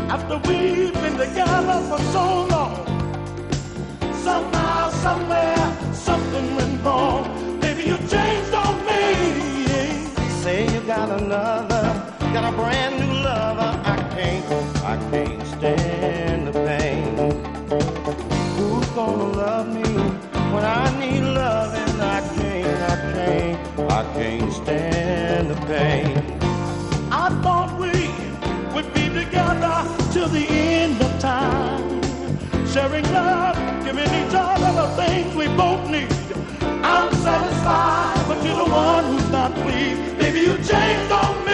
After we've been together for so long, somehow, somewhere, something went wrong. Maybe you changed on me. Say you got another, got a brand new lover. I can't stand the pain. Who's gonna love me when I need loving? I can't stand the pain. I thought we would be together till the end of time, sharing love, giving each other the things we both need. I'm satisfied, but you're the one who's not pleased. Baby, you changed on me.